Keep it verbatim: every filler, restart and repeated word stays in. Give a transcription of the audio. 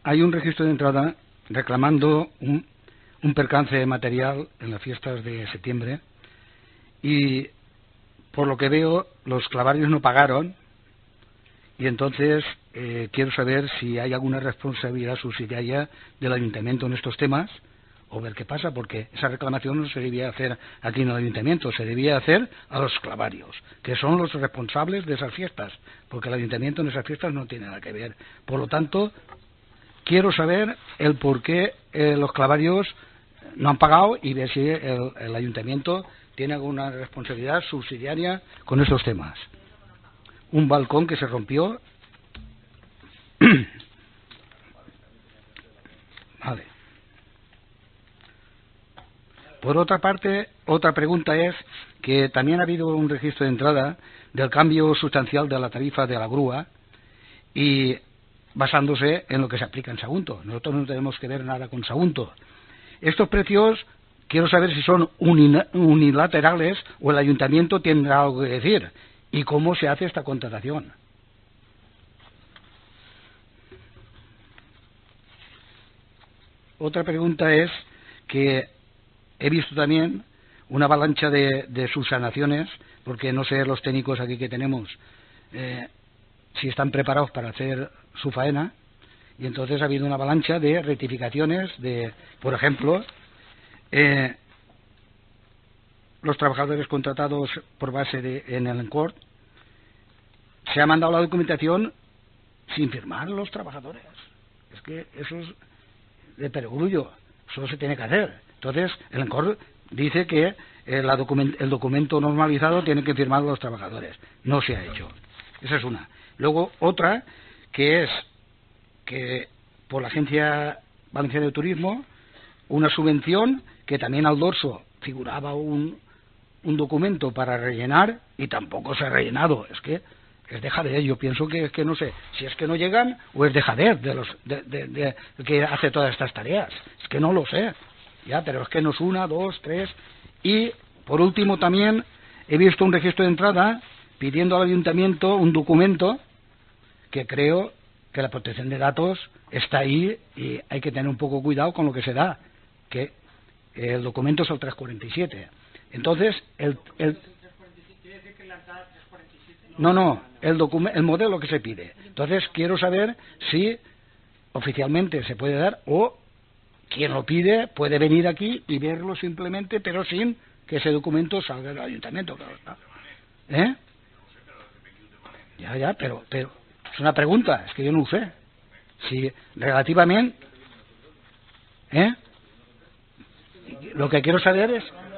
hay un registro de entrada reclamando un, un percance material en las fiestas de septiembre y, por lo que veo, los clavarios no pagaron y entonces eh, quiero saber si hay alguna responsabilidad subsidiaria del ayuntamiento en estos temas o ver qué pasa, porque esa reclamación no se debía hacer aquí en el ayuntamiento, se debía hacer a los clavarios, que son los responsables de esas fiestas, porque el ayuntamiento en esas fiestas no tiene nada que ver. Por lo tanto, quiero saber el por qué eh, los clavarios no han pagado y ver si el, el ayuntamiento tiene alguna responsabilidad subsidiaria con esos temas. Un balcón que se rompió. Vale. Por otra parte, otra pregunta es que también ha habido un registro de entrada del cambio sustancial de la tarifa de la grúa y basándose en lo que se aplica en Sagunto. Nosotros no tenemos que ver nada con Sagunto. Estos precios, quiero saber si son unilaterales o el ayuntamiento tendrá algo que decir y cómo se hace esta contratación. Otra pregunta es que he visto también una avalancha de, de subsanaciones, porque no sé los técnicos aquí que tenemos eh, si están preparados para hacer su faena, y entonces ha habido una avalancha de rectificaciones de, por ejemplo, eh, los trabajadores contratados por base de, en el ENCORT, se ha mandado la documentación sin firmar los trabajadores. Es que eso es de perogrullo, eso se tiene que hacer. Entonces, el ENCORT dice que eh, la document el documento normalizado tiene que firmar los trabajadores. No se ha hecho. Esa es una. Luego, otra, que es que por la Agencia Valenciana de Turismo, una subvención que también al dorso figuraba un, un documento para rellenar y tampoco se ha rellenado. Es que es de jader. Yo pienso que es que no sé si es que no llegan o es de jader de los de, de, de, de que hace todas estas tareas. Es que no lo sé. Ya, pero es que no es una, dos, tres. Y por último también he visto un registro de entrada pidiendo al ayuntamiento un documento que creo que la protección de datos está ahí y hay que tener un poco cuidado con lo que se da, que el documento es el trescientos cuarenta y siete. Entonces, el, el no, no, el, el modelo que se pide. Entonces, quiero saber si oficialmente se puede dar o quien lo pide puede venir aquí y verlo simplemente, pero sin que ese documento salga del ayuntamiento. Claro está. ¿Eh? Ya, ya, pero, pero es una pregunta, es que yo no sé. Si relativamente, ¿eh? Lo que quiero saber es